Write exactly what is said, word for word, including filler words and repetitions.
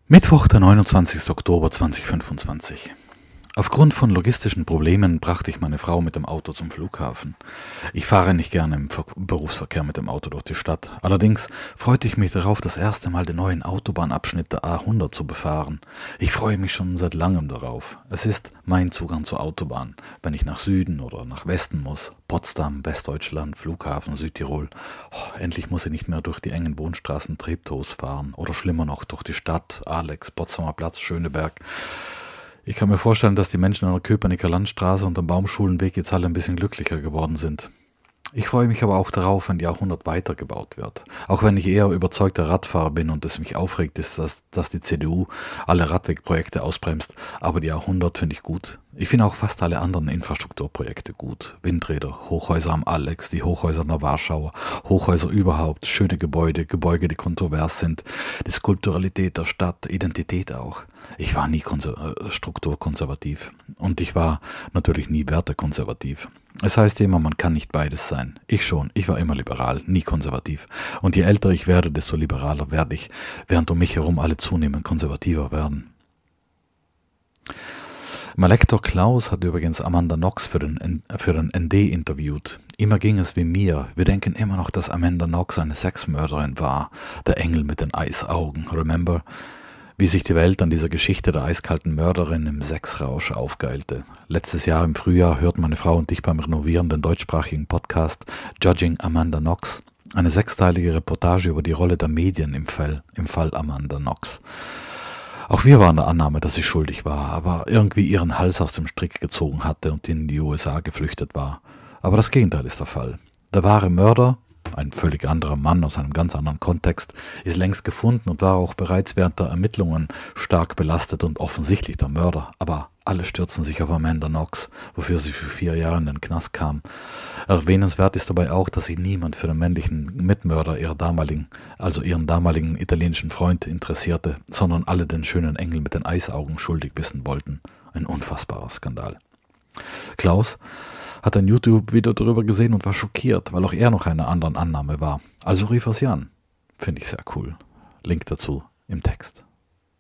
Mittwoch, der neunundzwanzigster Oktober zweitausendfünfundzwanzig. Aufgrund von logistischen Problemen brachte ich meine Frau mit dem Auto zum Flughafen. Ich fahre nicht gerne im Ver- Berufsverkehr mit dem Auto durch die Stadt. Allerdings freute ich mich darauf, das erste Mal den neuen Autobahnabschnitt der A hundert zu befahren. Ich freue mich schon seit langem darauf. Es ist mein Zugang zur Autobahn, wenn ich nach Süden oder nach Westen muss. Potsdam, Westdeutschland, Flughafen, Südtirol. Oh, endlich muss ich nicht mehr durch die engen Wohnstraßen Treptows fahren oder schlimmer noch durch die Stadt, Alex, Potsdamer Platz, Schöneberg. Ich kann mir vorstellen, dass die Menschen an der Köpenicker Landstraße und am Baumschulenweg jetzt alle ein bisschen glücklicher geworden sind. Ich freue mich aber auch darauf, wenn die A hundert weitergebaut wird. Auch wenn ich eher überzeugter Radfahrer bin und es mich aufregt, ist, dass, dass die C D U alle Radwegprojekte ausbremst. Aber die A hundert finde ich gut. Ich finde auch fast alle anderen Infrastrukturprojekte gut. Windräder, Hochhäuser am Alex, die Hochhäuser in der Warschauer, Hochhäuser überhaupt, schöne Gebäude, Gebäude, die kontrovers sind, die Skulpturalität der Stadt, Identität auch. Ich war nie konser- äh, strukturkonservativ und ich war natürlich nie wertekonservativ. Es heißt immer, man kann nicht beides sein. Ich schon, ich war immer liberal, nie konservativ. Und je älter ich werde, desto liberaler werde ich, während um mich herum alle zunehmend konservativer werden. Mein Lektor Klaus hat übrigens Amanda Knox für den, für den N D interviewt. Immer ging es wie mir. Wir denken immer noch, dass Amanda Knox eine Sexmörderin war. Der Engel mit den Eisaugen, remember? Wie sich die Welt an dieser Geschichte der eiskalten Mörderin im Sexrausch aufgeilte. Letztes Jahr im Frühjahr hörten meine Frau und ich beim Renovieren den deutschsprachigen Podcast Judging Amanda Knox, eine sechsteilige Reportage über die Rolle der Medien im Fall, im Fall Amanda Knox. Auch wir waren der Annahme, dass sie schuldig war, aber irgendwie ihren Hals aus dem Strick gezogen hatte und in die U S A geflüchtet war. Aber das Gegenteil ist der Fall. Der wahre Mörder, ein völlig anderer Mann aus einem ganz anderen Kontext, ist längst gefunden und war auch bereits während der Ermittlungen stark belastet und offensichtlich der Mörder. Aber alle stürzen sich auf Amanda Knox, wofür sie für vier Jahre in den Knast kam. Erwähnenswert ist dabei auch, dass sich niemand für den männlichen Mitmörder ihrer damaligen, also ihren damaligen italienischen Freund interessierte, sondern alle den schönen Engel mit den Eisaugen schuldig wissen wollten. Ein unfassbarer Skandal. Klaus hat ein YouTube-Video darüber gesehen und war schockiert, weil auch er noch einer anderen Annahme war. Also rief er sie an. Finde ich sehr cool. Link dazu im Text.